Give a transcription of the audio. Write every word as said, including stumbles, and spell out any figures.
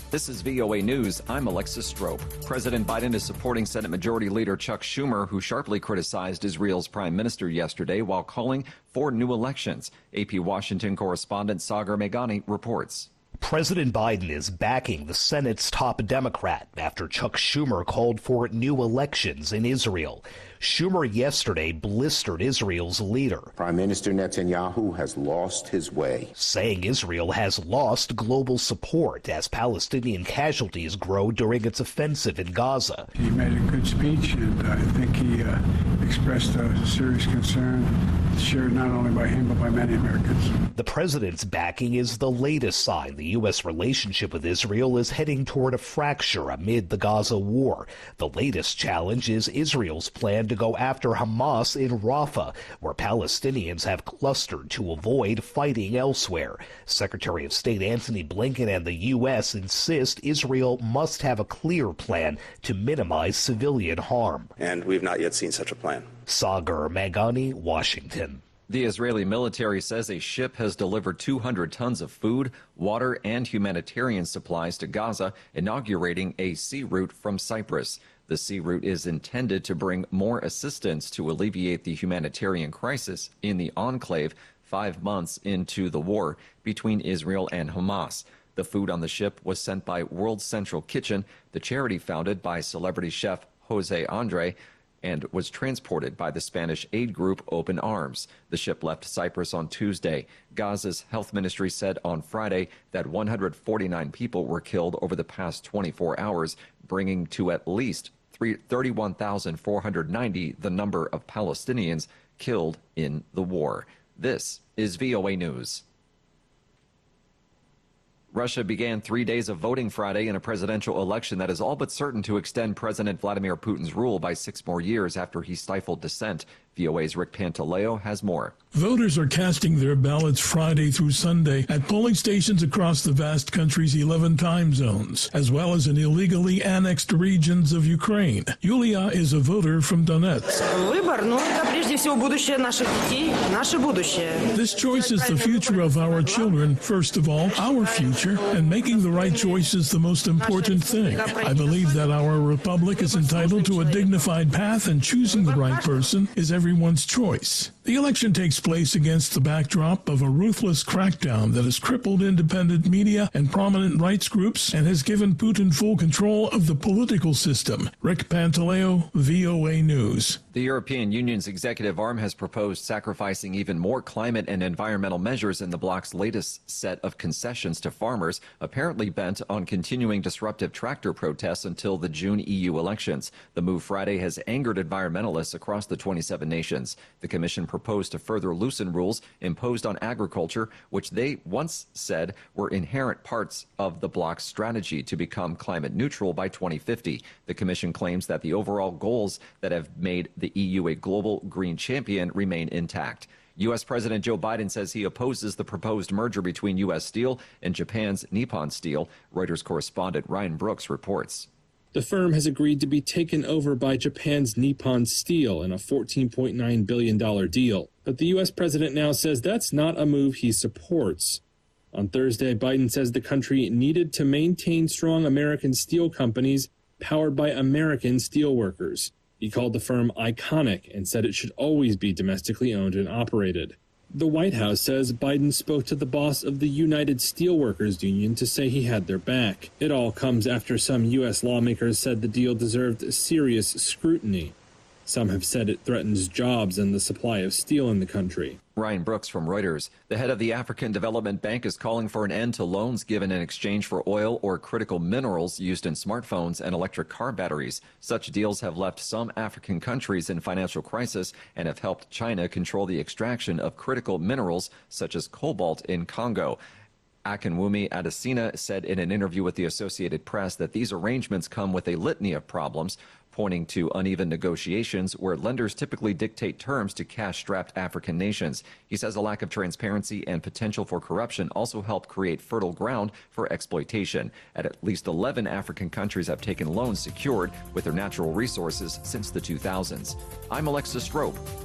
This is V O A News. I'm Alexis Strope. President Biden is supporting Senate Majority Leader Chuck Schumer, who sharply criticized Israel's prime minister yesterday while calling for new elections. A P Washington correspondent Sagar Meghani reports. President Biden is backing the Senate's top Democrat after Chuck Schumer called for new elections in Israel. Schumer yesterday blistered Israel's leader. Prime Minister Netanyahu has lost his way, saying Israel has lost global support as Palestinian casualties grow during its offensive in Gaza. He made a good speech, and I think he uh, expressed a serious concern shared not only by him but by many Americans. The president's backing is the latest sign the U S relationship with Israel is heading toward a fracture amid the Gaza war. The latest challenge is Israel's plan to go after Hamas in Rafah, where Palestinians have clustered to avoid fighting elsewhere. Secretary of State Antony Blinken and the U S insist Israel must have a clear plan to minimize civilian harm. And we've not yet seen such a plan. Sagar Meghani, Washington. The Israeli military says a ship has delivered two hundred tons of food, water, and humanitarian supplies to Gaza, inaugurating a sea route from Cyprus. The sea route is intended to bring more assistance to alleviate the humanitarian crisis in the enclave five months into the war between Israel and Hamas. The food on the ship was sent by World Central Kitchen, the charity founded by celebrity chef Jose Andre, and was transported by the Spanish aid group Open Arms. The ship left Cyprus on Tuesday. Gaza's health ministry said on Friday that one hundred forty-nine people were killed over the past twenty-four hours, bringing to at least thirty-one thousand four hundred ninety the number of Palestinians killed in the war. This is V O A News. Russia began three days of voting Friday in a presidential election that is all but certain to extend President Vladimir Putin's rule by six more years after he stifled dissent. V O A's Rick Pantaleo has more. Voters are casting their ballots Friday through Sunday at polling stations across the vast country's eleven time zones, as well as in illegally annexed regions of Ukraine. Yulia is a voter from Donetsk. This choice is the future of our children, first of all, our future, and making the right choice is the most important thing. I believe that our republic is entitled to a dignified path, and choosing the right person is everyone's choice. The election takes place against the backdrop of a ruthless crackdown that has crippled independent media and prominent rights groups and has given Putin full control of the political system. Rick Pantaleo, V O A News. The European Union's executive arm has proposed sacrificing even more climate and environmental measures in the bloc's latest set of concessions to farmers, apparently bent on continuing disruptive tractor protests until the June E U elections. The move Friday has angered environmentalists across the twenty-seven nations. The Commission proposed to further loosen rules imposed on agriculture, which they once said were inherent parts of the bloc's strategy to become climate neutral by twenty fifty. The Commission claims that the overall goals that have made the E U a global green champion remain intact. U S. President Joe Biden says he opposes the proposed merger between U S. Steel and Japan's Nippon Steel. Reuters correspondent Ryan Brooks reports. The firm has agreed to be taken over by Japan's Nippon Steel in a fourteen point nine billion dollars deal. But the U S president now says that's not a move he supports. On Thursday, Biden says the country needed to maintain strong American steel companies powered by American steelworkers. He called the firm iconic and said it should always be domestically owned and operated. The White House says Biden spoke to the boss of the United Steelworkers Union to say he had their back. It all comes after some U S lawmakers said the deal deserved serious scrutiny. Some have said it threatens jobs and the supply of steel in the country. Ryan Brooks from Reuters. The head of the African Development Bank is calling for an end to loans given in exchange for oil or critical minerals used in smartphones and electric car batteries. Such deals have left some African countries in financial crisis and have helped China control the extraction of critical minerals such as cobalt in Congo. Akinwumi Adesina said in an interview with the Associated Press that these arrangements come with a litany of problems, pointing to uneven negotiations where lenders typically dictate terms to cash-strapped African nations. He says a lack of transparency and potential for corruption also help create fertile ground for exploitation. At least eleven African countries have taken loans secured with their natural resources since the two thousands. I'm Alexis Strope.